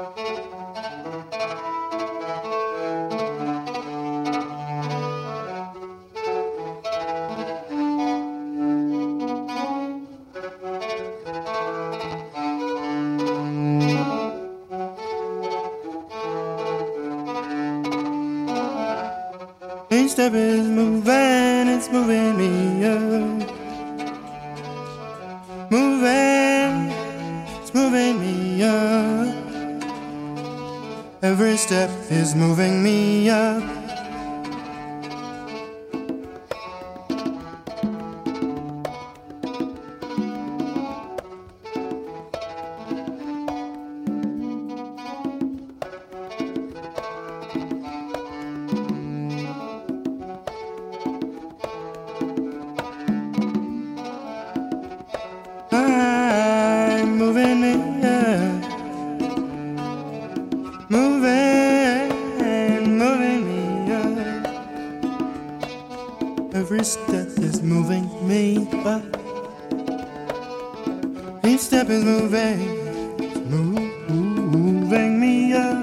Each step is moving, it's moving me up. Moving, it's moving me up. Every step is moving me up. I'm moving me up. Moving, moving me up. Every step is moving me up. Each step is moving me up.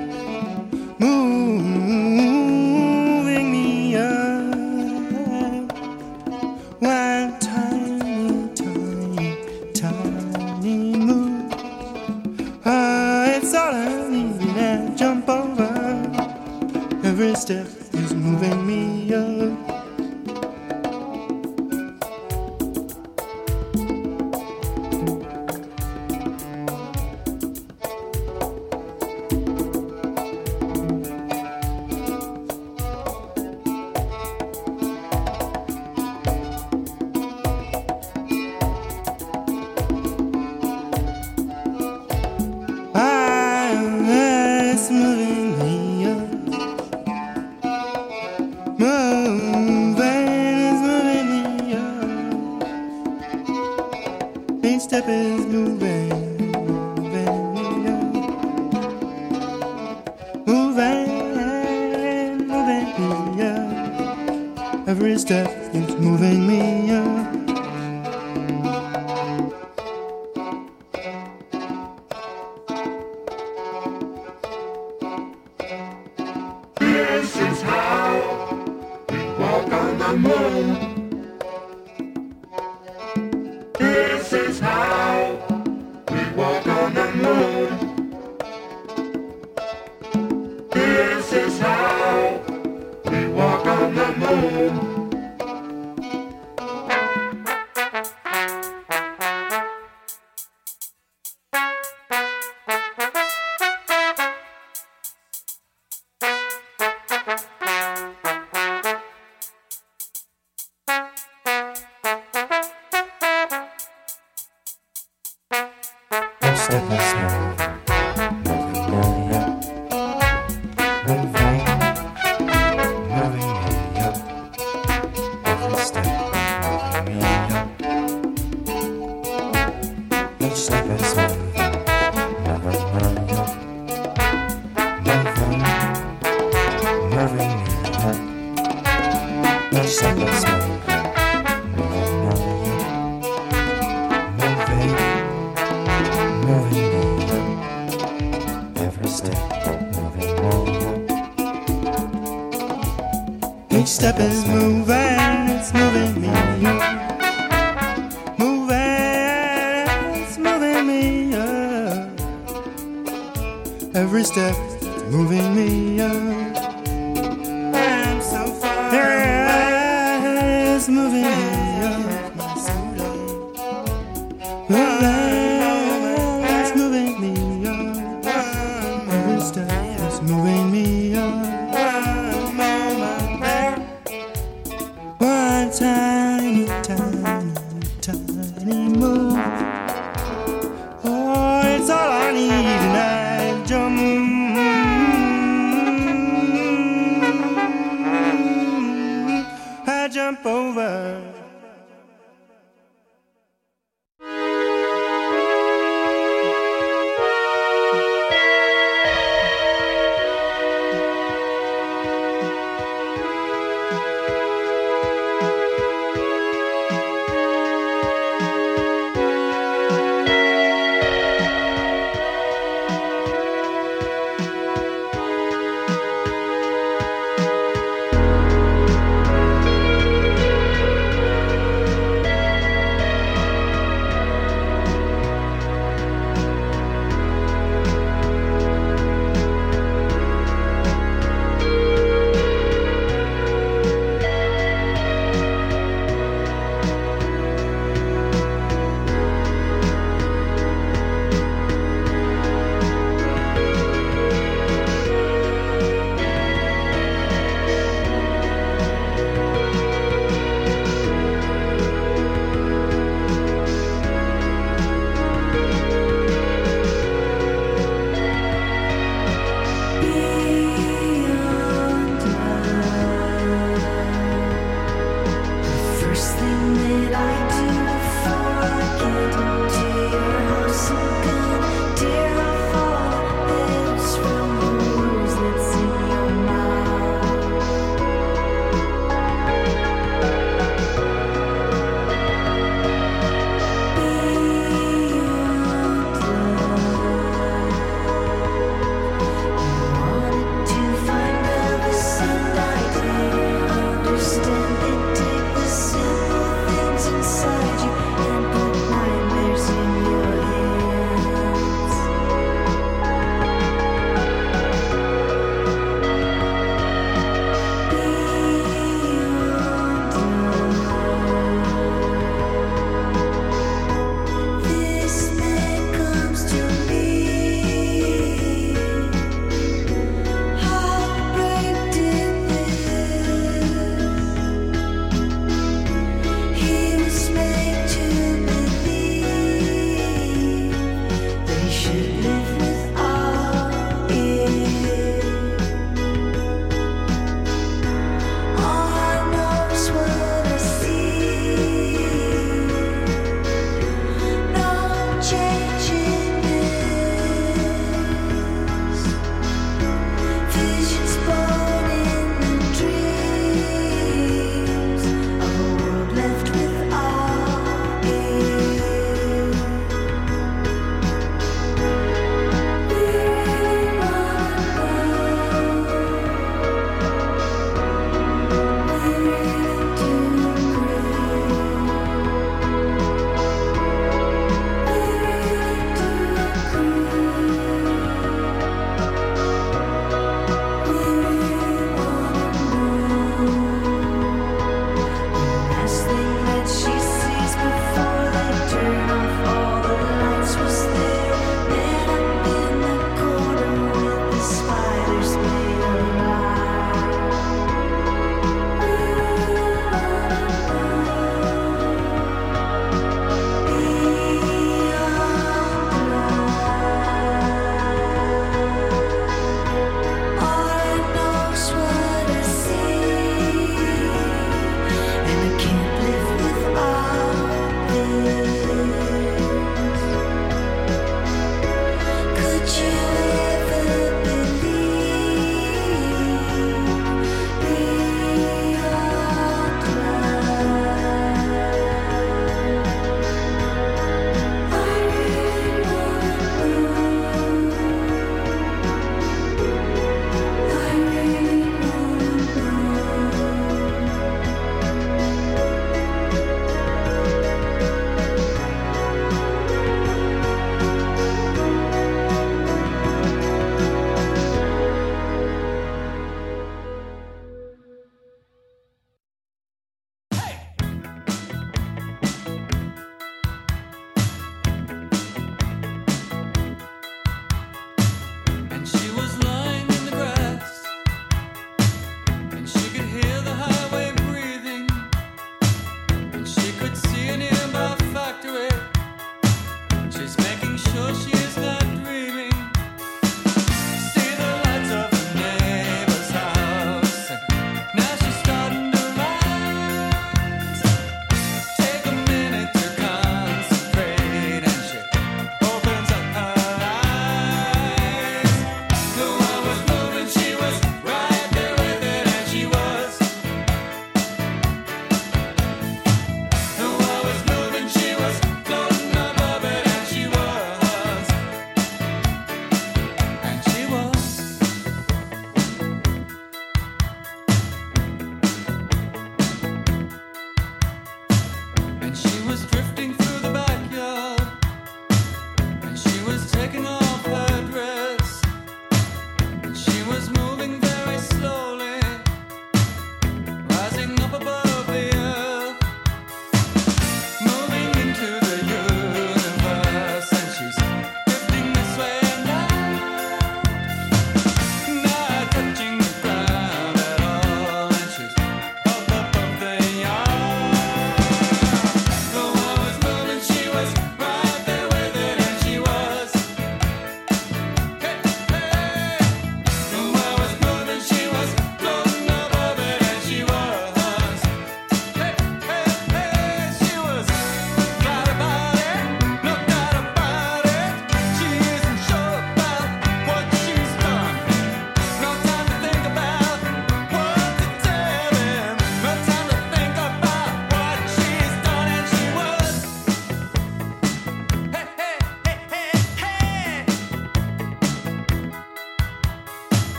Moving me up. One tiny move. It's all I need to jump over. Every step is moving me up. It's moving me up. Moving is moving me up. Each step is moving me up. Moving me up. Every step is moving me up. This is how we walk on the moon. This is how we walk on the moon. This is how we walk on the moon. Step by step, moving me up. Moving me up. Every step moving me up. Each step is moving me up. Moving me up. Each step is moving me up. Moving me up. Every step moving me up. Each step is moving, it's moving me up. Moving, it's moving me up. Every step is moving me up. I'm so far away. It's moving me up. It's moving me up. Every step is moving me up. One tiny move. Oh, it's all I need, and I jump over.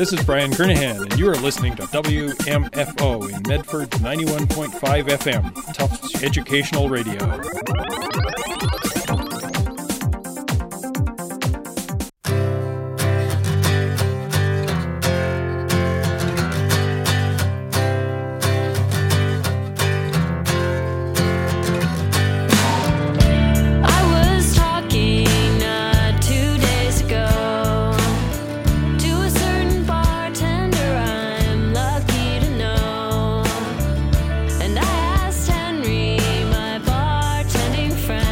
This is Brian Kernahan, and you are listening to WMFO in Medford's 91.5 FM, Tufts Educational Radio. And I asked Henry, my bartending friend.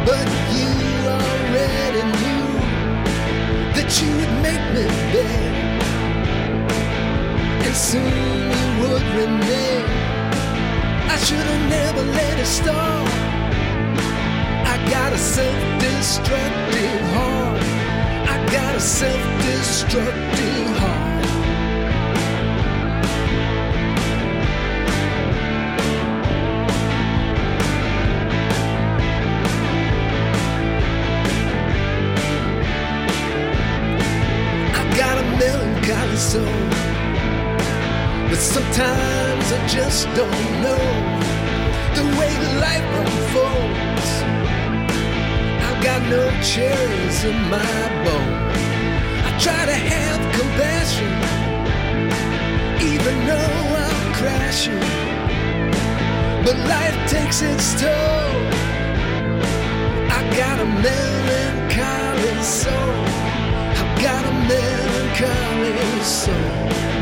but you already knew that you would make me beg, and soon you would renege. I should have never let it start. I got a self-destructive heart. I got a self-destructive heart. Melancholy soul, but sometimes I just don't know the way life unfolds. I've got no cherries in my bowl. I try to have compassion, even though I'm crashing, but life takes its toll. I got a melancholy soul. I've got a melancholy soul.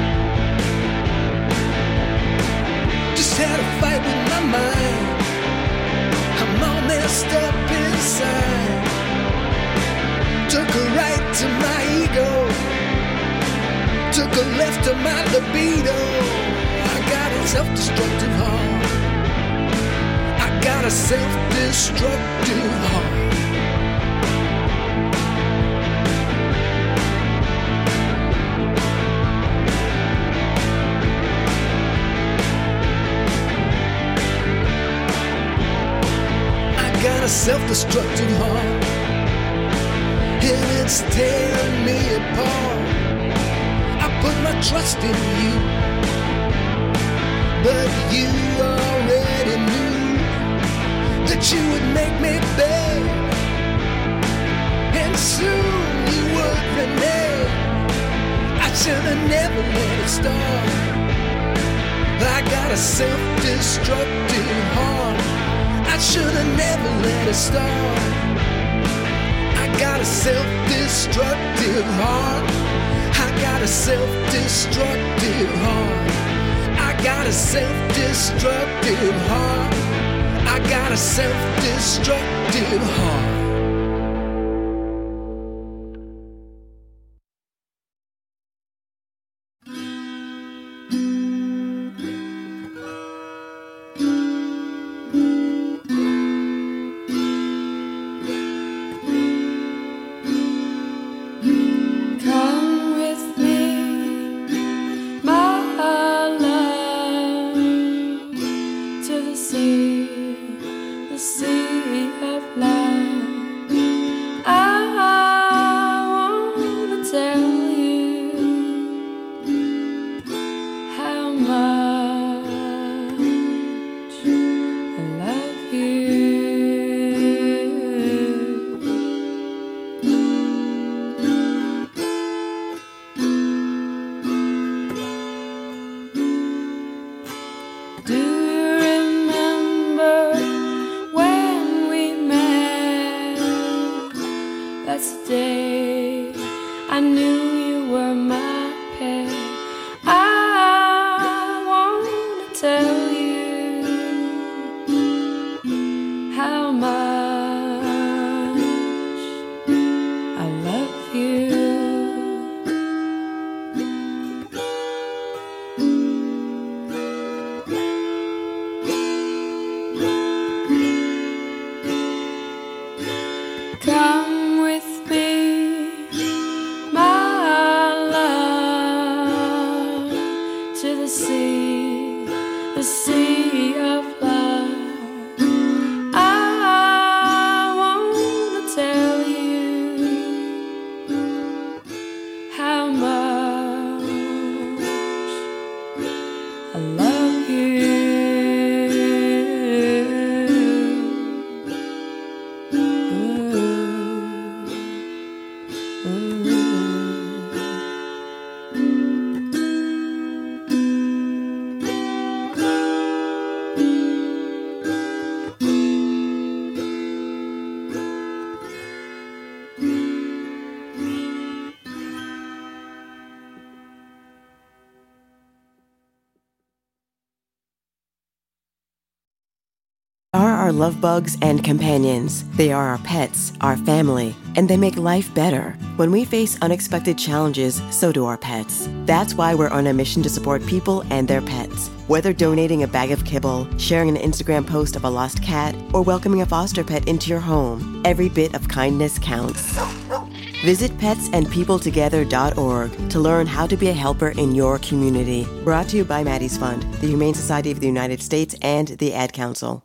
Just had a fight with my mind. I'm all messed up inside. Took a right to my ego, took a left to my libido. I got a self-destructive heart. I got a self-destructive heart. A self-destructive heart, and it's tearing me apart. I put my trust in you, but you already knew that you would make me beg, and soon you would renege. I should have never let it start. I got a self-destructive heart. I should have never let it start. I got a self-destructive heart. I got a self-destructive heart. I got a self-destructive heart. I got a self-destructive heart. love bugs and companions. They are our pets, our family, and they make life better. When we face unexpected challenges, so do our pets. That's why we're on a mission to support people and their pets. Whether donating a bag of kibble, sharing an Instagram post of a lost cat, or welcoming a foster pet into your home, every bit of kindness counts. Visit petsandpeopletogether.org to learn how to be a helper in your community. Brought to you by Maddie's Fund, the Humane Society of the United States, and the Ad Council.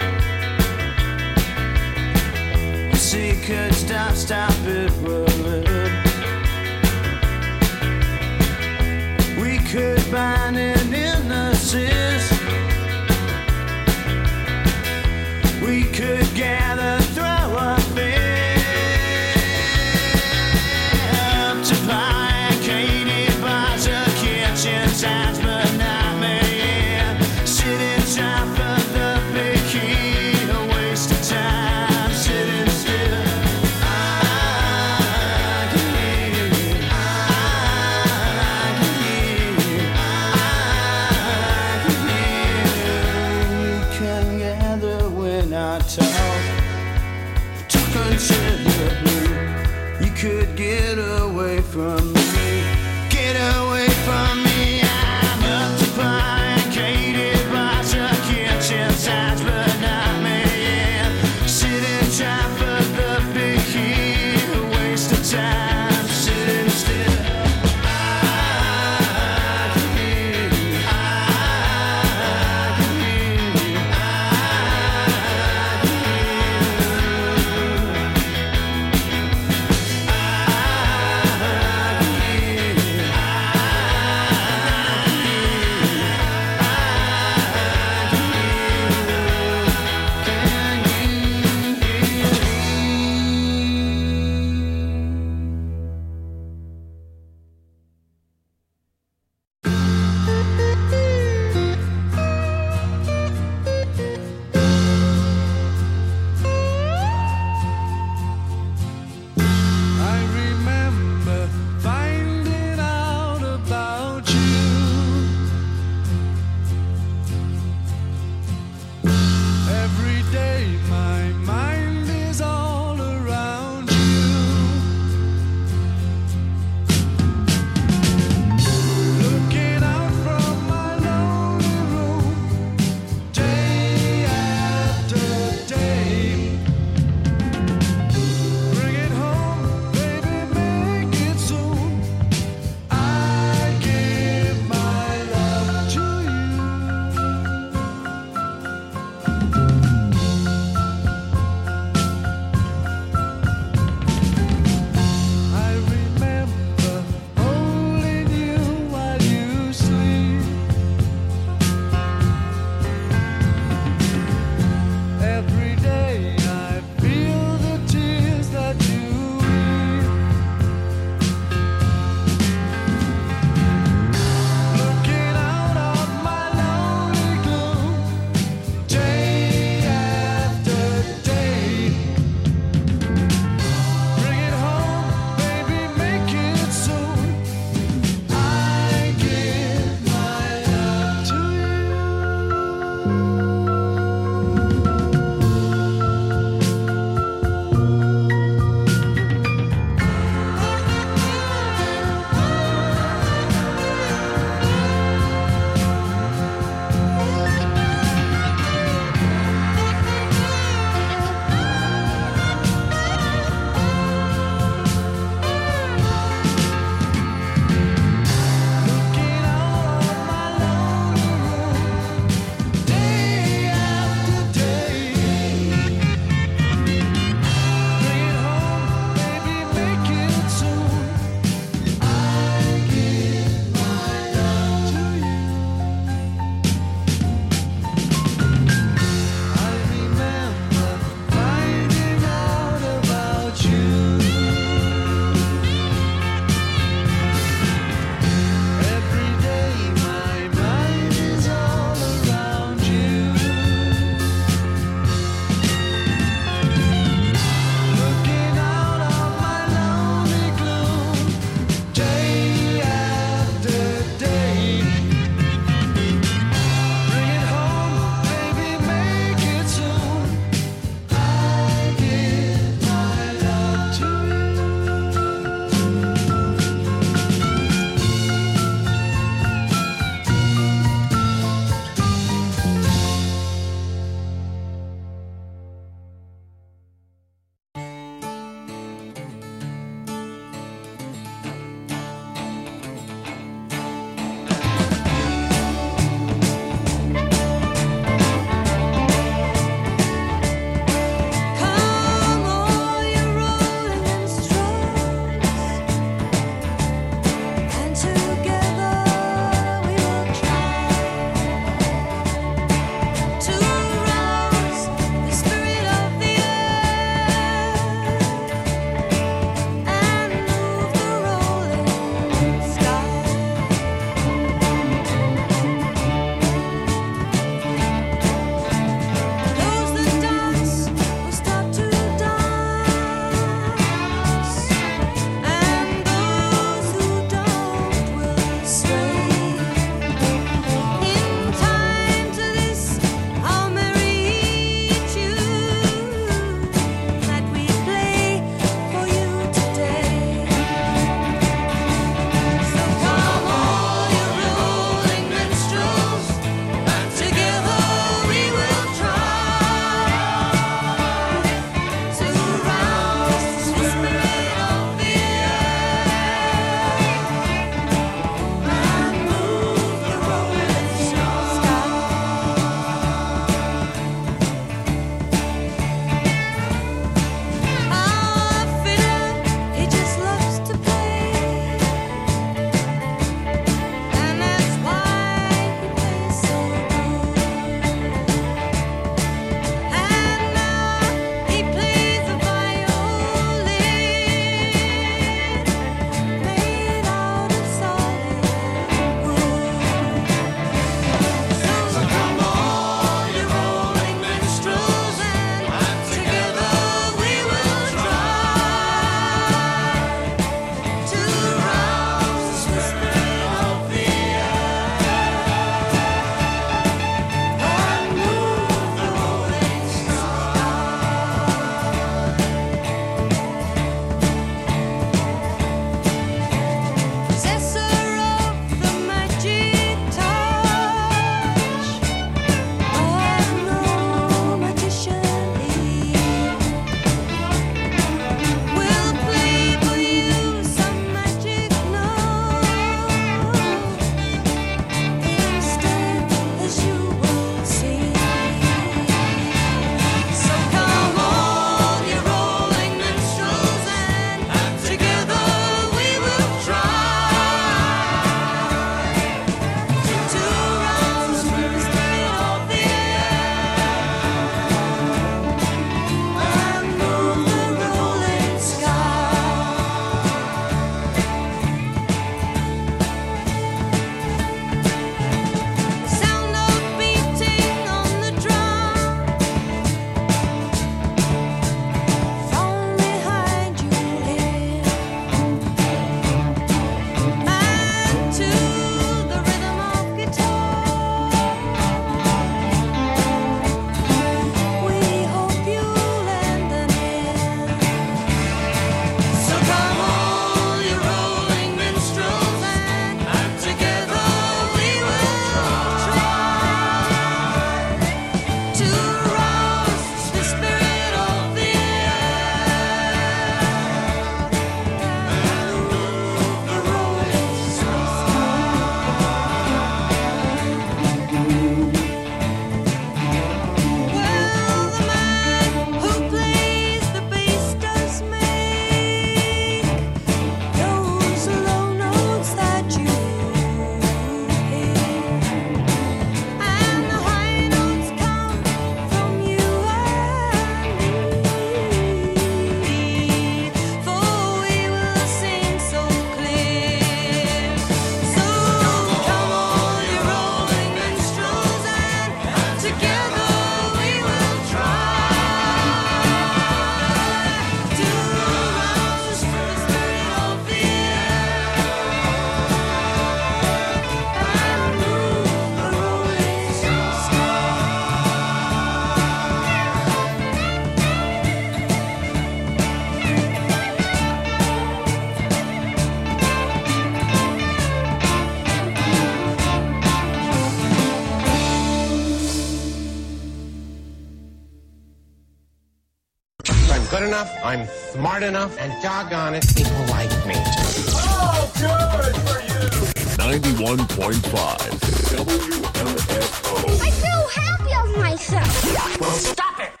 good enough, I'm smart enough, and doggone it, people like me. Oh, good for you! 91.5 WMFO. I'm so happy of myself. Well, stop it!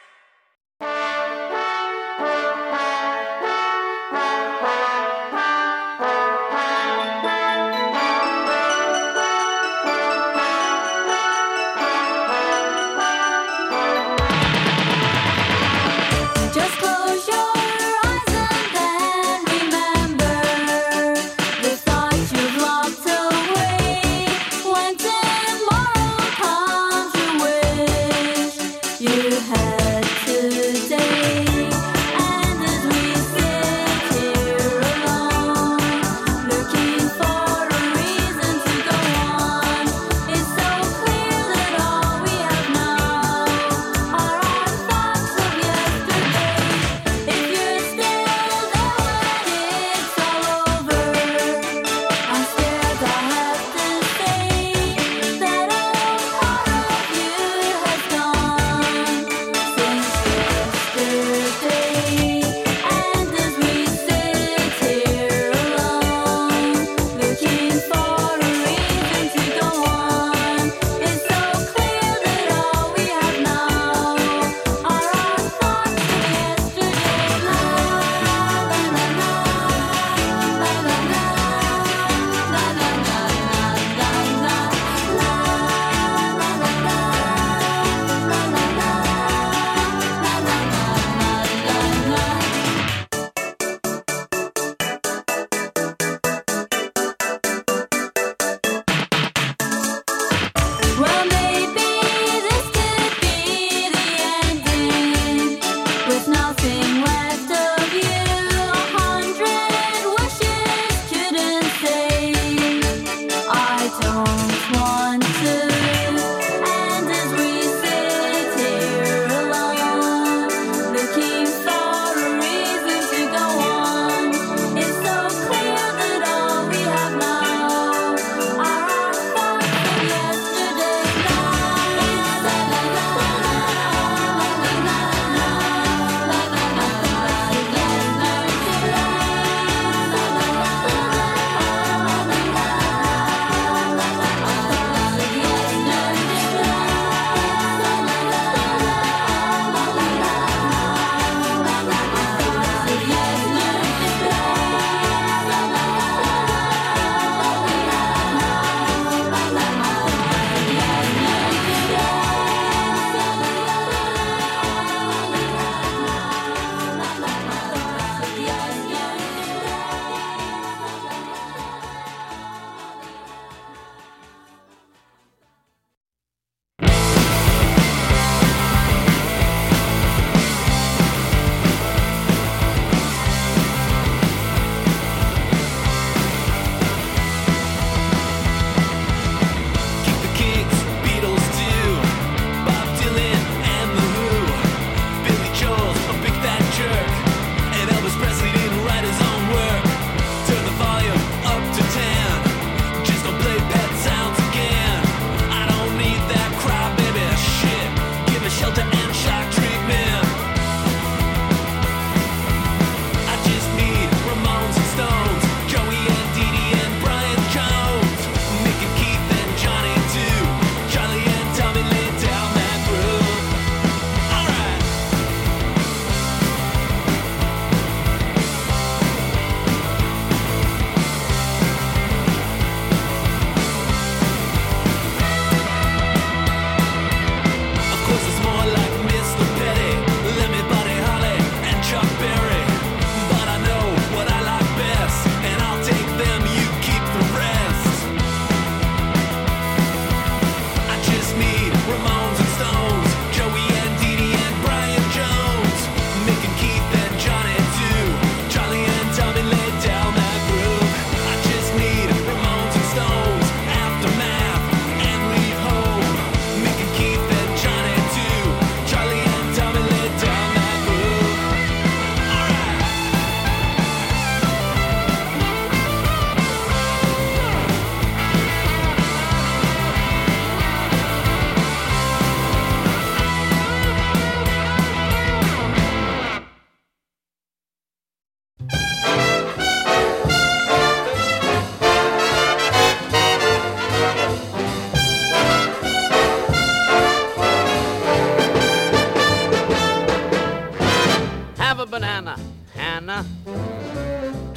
Tomorrow comes.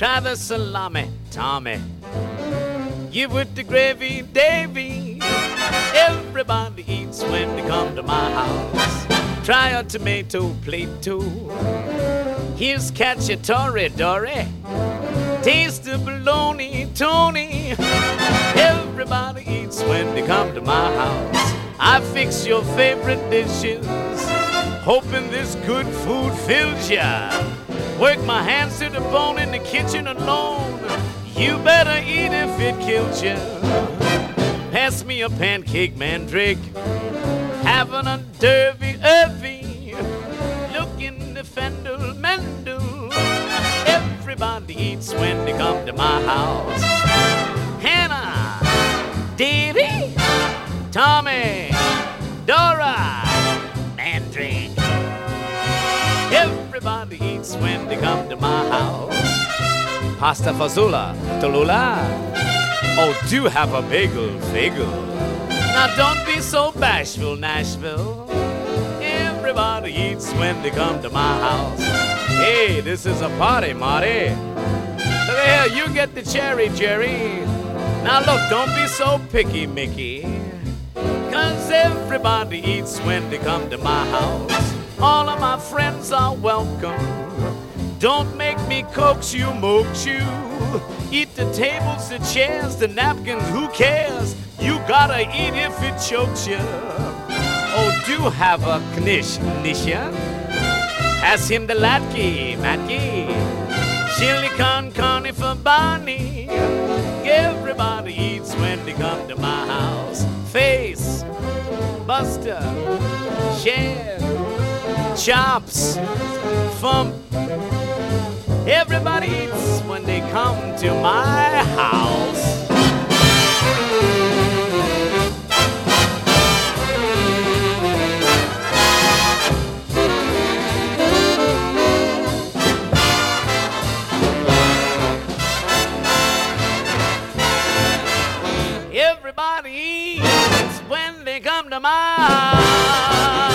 Try the salami, Tommy. Give with the gravy, Davy. Everybody eats when they come to my house. Try a tomato plate too. Here's cacciatore, Dory. Taste the bologna, Tony. Everybody eats when they come to my house. I fix your favorite dishes, hoping this good food fills ya. Work my hands to the bone in the kitchen alone. You better eat if it kills ya. Pass me a pancake, Mandrake. Having a derby, Irvy. Looking the Fendel, Mendel. Everybody eats when they come to my house. Hannah, Davy, Tommy, Dora, Mandrake. Everybody eats when they come to my house. Pasta fazola, Tallulah. Oh, do have a bagel, fagel. Now don't be so bashful, Nashville. Everybody eats when they come to my house. Hey, this is a party, Marty. Look here, you get the cherry, Jerry. Now look, don't be so picky, Mickey. 'Cause everybody eats when they come to my house. All of my friends are welcome. Don't make me coax you, moax you. Eat the tables, the chairs, the napkins, who cares? You gotta eat if it chokes you. Oh, do have a knish, Nisha. Pass him the latke, Matke. Chili con carne for Barney. Everybody eats when they come to my house. Face, Buster, Share, Chops, Fump. Everybody eats when they come to my house. Everybody eats when they come to my house.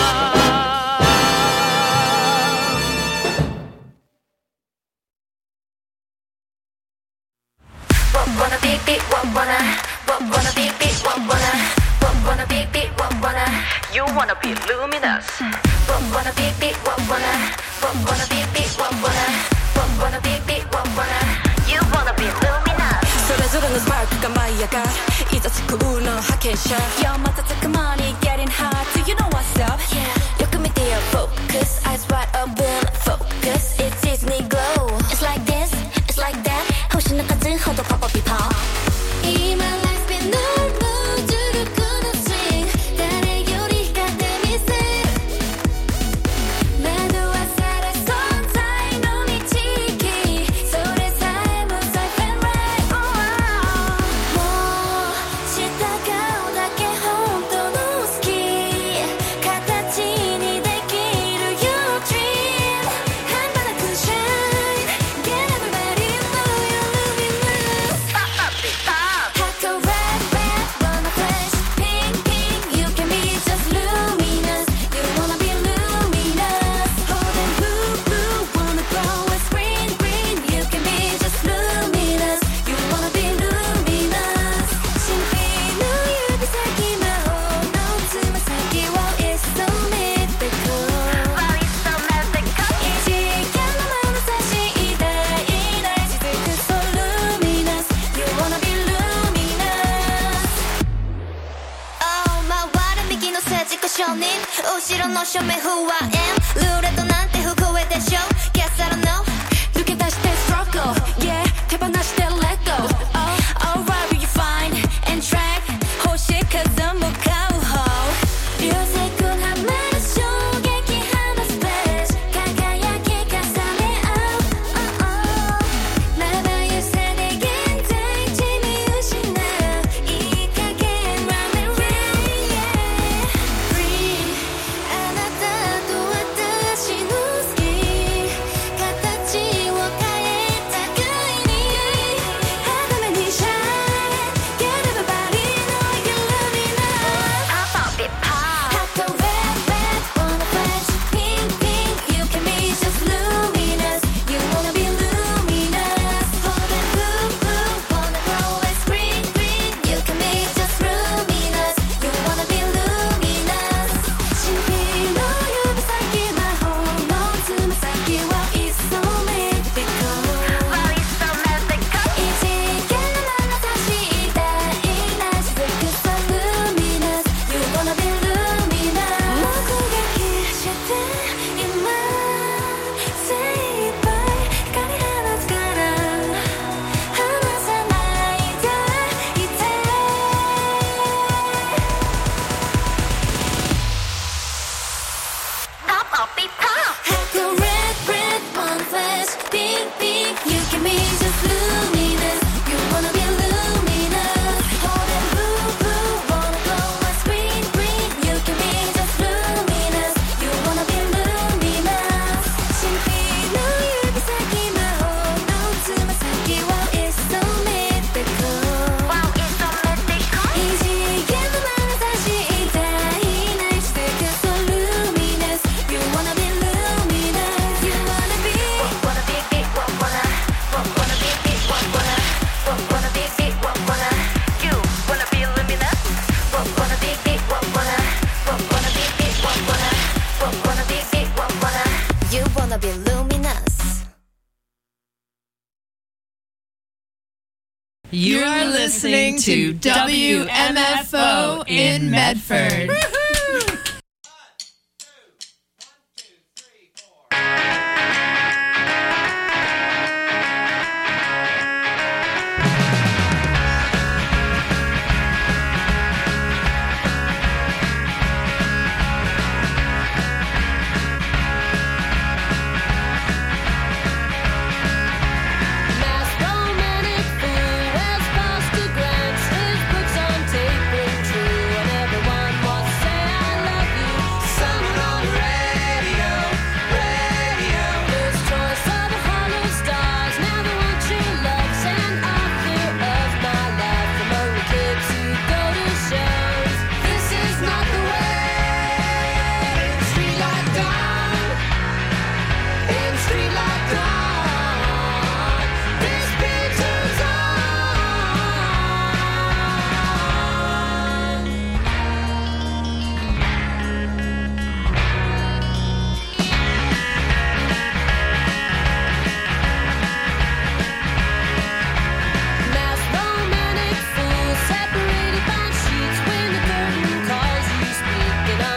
Wanna beep beep, wanna beep beep, wanna beep beep, you wanna be luminous. Wanna beep beep, wanna beep beep, wanna beep beep, you wanna be luminous. それぞれのスパークが舞い上がるいざつくウールの派遣者 Yo, 瞬く間に getting hot, do you know what's up? Yeah, よく見てよ focus, eyes wide open, focus, it's Disney glow. It's like this, it's like that, 星の数ほどポポピポ今 life been no no 重力のスイング誰より光ってみせる惑わされ存在の導きそれさえも safe and right もう従うだけ本当の好き形にできる your dream 半端なく shine get everybody know you're luminous pop up it pop hot or red red wanna flash pink pink you can be just luminous you wanna be luminous holding blue blue wanna glow with green green you can be just luminous you wanna be luminous 神秘の指先魔法のつま先 wow it's so mythical wow it's so mythical 異次元の眼差し偉大な雫 so luminous you wanna be luminous Oh 回る右の政治家承認後ろの正面不安ルーレットなんて不公平でしょ Guess I don't know 抜け出して struggle Yeah 手放して let go Oh alright will you find and track 星数も買う方流星群はまる衝撃放つページ輝き重ね合うまばゆさで現在地見失ういい加減 run and rain yeah Free あなたと私の好き You are listening to WMFO in Medford.